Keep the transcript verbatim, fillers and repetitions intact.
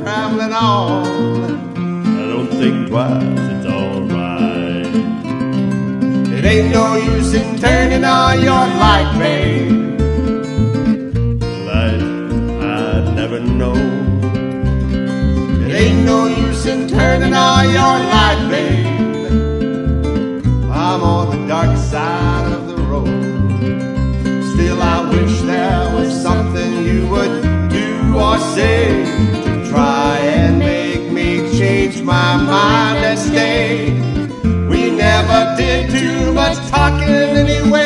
traveling on. I don't think twice, it's alright. It ain't no use in turning on your light, babe. Light, I'd never know. It ain't no use in turning on your light, babe. I'm on the dark side of the road. Still I wish there was something you would do or say to try and make me change my mind and stay. We never did too much talking anyway.